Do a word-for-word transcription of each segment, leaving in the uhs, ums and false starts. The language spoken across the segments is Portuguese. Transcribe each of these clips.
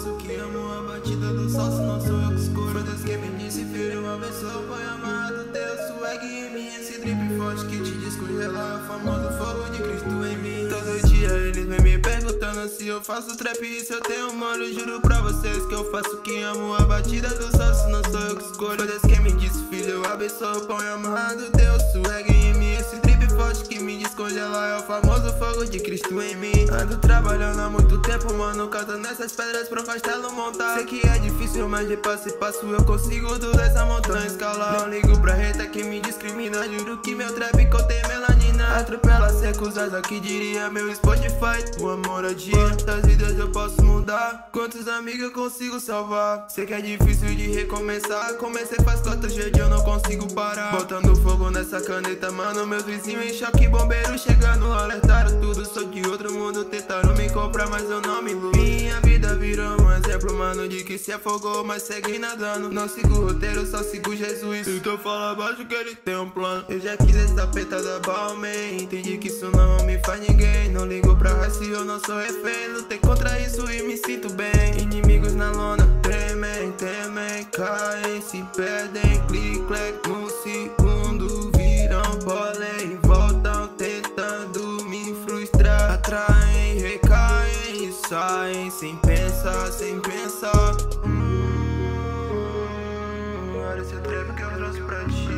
faço o que amo, a batida do sol, se não sou eu que escolho. Foi Deus que me disse, filho, abençoa, põe amarrado teu swag em mim. Esse drip forte que te descongela, o famoso fogo de Cristo em mim. Todo dia eles vêm me perguntando se eu faço trap e se eu tenho mano. Juro pra vocês que eu faço o que amo, a batida do sol, se não sou eu que escolho. Foi Deus que me disse, filho, abençoa, põe amarrado teu swag em mim. Esse drip forte que me descongela é o famoso fogo de Cristo em mim. Ando trabalhando há muito tempo, mano, catando essas pedras pra um castelo montar. Sei que é difícil, mas de passo em passo eu consigo toda essa montanha escalar. Não ligo pra reta que me discrimina, juro que meu trap contém melanina. Atropela secos, asa que diria meu Spotify. O amor a dia, das vidas eu posso mudar. Quantos amigos eu consigo salvar? Sei que é difícil de recomeçar. Comecei faz quatro dias eu não consigo parar. Botando fogo nessa caneta, mano, meus vizinhos em choque, bombeiros chegando, alertaram tudo. Sou de outro mundo, tentaram me comprar, mas eu não me iludo. Minha vida virou um exemplo, mano, de que se afogou, mas segue nadando. Não sigo o roteiro, só sigo Jesus. Então fala baixo que ele tem um plano. Eu já quis essa peta da Balmain, entendi que isso não me faz ninguém. Não ligo pra raça e eu não sou refém. Lutei contra isso e me sinto bem. Inimigos na lona, tremem, temem, caem, se perdem. Clic, clac, no segundo viram pólen, voltam tentando me frustrar. Atraem, recaem e saem sem pensar, sem pensar. Hum, olha esse trap que eu trouxe pra ti,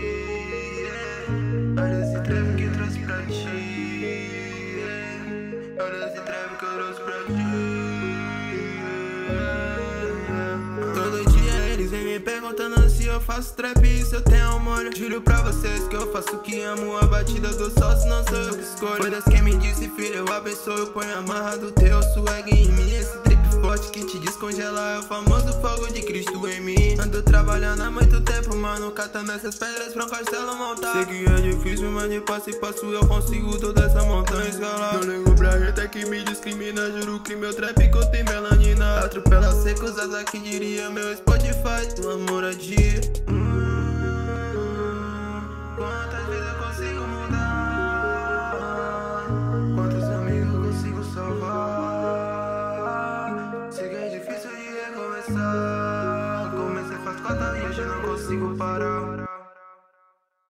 yeah. Olha esse trap que eu trouxe pra ti, yeah. Olha esse trap que eu trouxe pra ti, yeah. Todo dia eles vêm me perguntando se eu faço trap e se eu tenho amor. Juro pra vocês que eu faço o que amo, a batida do sol, se não sou eu que escolho. Foi Deus quem me disse, filho, eu abençoo, eu ponho amarrado teu swag em mim. Esse drip forte que te descongela é o famoso fogo de Cristo em mim. Ando trabalhando há muito tempo, mano, catando essas pedras pra um castelo montar. Sei que é difícil, mas de passo em passo eu consigo toda essa montanha escalar. Não ligo pra reta que me discrimina, juro que meu trap contém melanina. Atropela secos, asa que diria meu Spotify, tua moradia. hum.